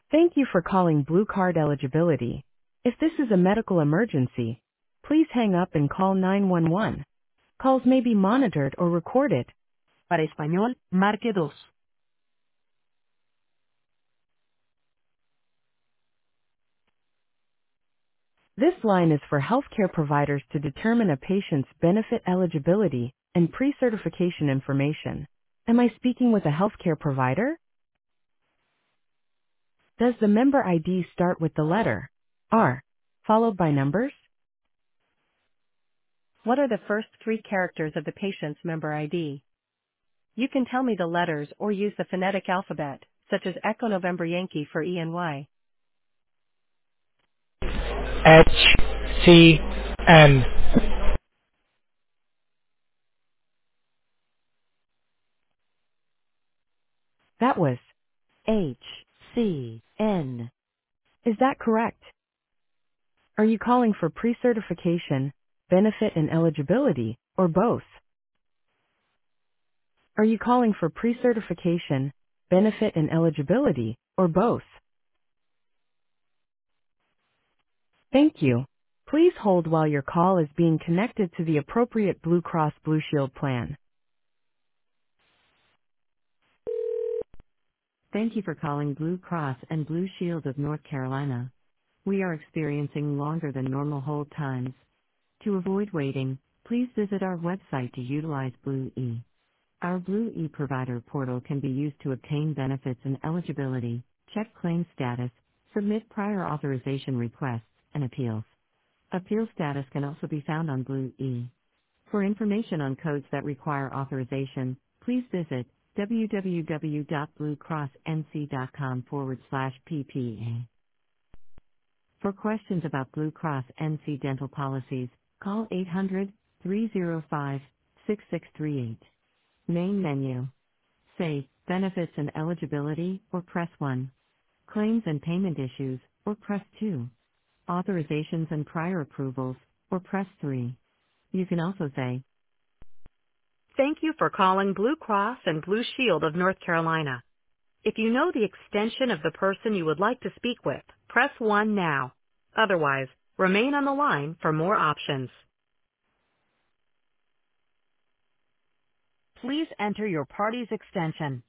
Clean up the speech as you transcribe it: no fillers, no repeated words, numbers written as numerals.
Thank you for calling Blue Card Eligibility. If this is a medical emergency, please hang up and call 911. Calls may be monitored or recorded. Para español, marque dos. This line is for healthcare providers to determine a patient's benefit eligibility and pre-certification information. Am I speaking with a healthcare provider? Does the member ID start with the letter R, followed by numbers? What are the first three characters of the patient's member ID? You can tell me the letters or use the phonetic alphabet, such as Echo November Yankee for E and Y. HCN. That was H-C-N. Is that correct? Are you calling for pre-certification, benefit and eligibility, or both? Are you calling for pre-certification, benefit and eligibility, or both? Thank you. Please hold while your call is being connected to the appropriate Blue Cross Blue Shield plan. Thank you for calling Blue Cross and Blue Shield of North Carolina. We are experiencing longer than normal hold times. To avoid waiting, please visit our website to utilize Blue E. Our Blue E provider portal can be used to obtain benefits and eligibility, check claim status, submit prior authorization requests, and appeals. Appeal status can also be found on Blue E. For information on codes that require authorization, please visit www.bluecrossnc.com/PPA. For questions about Blue Cross NC dental policies, call 800-305-6638. Main menu. Say, benefits and eligibility, or press 1. Claims and payment issues, or press 2. Authorizations and prior approvals, or press 3. You can also say, thank you for calling Blue Cross and Blue Shield of North Carolina. If you know the extension of the person you would like to speak with, press 1 now. Otherwise, remain on the line for more options. Please enter your party's extension.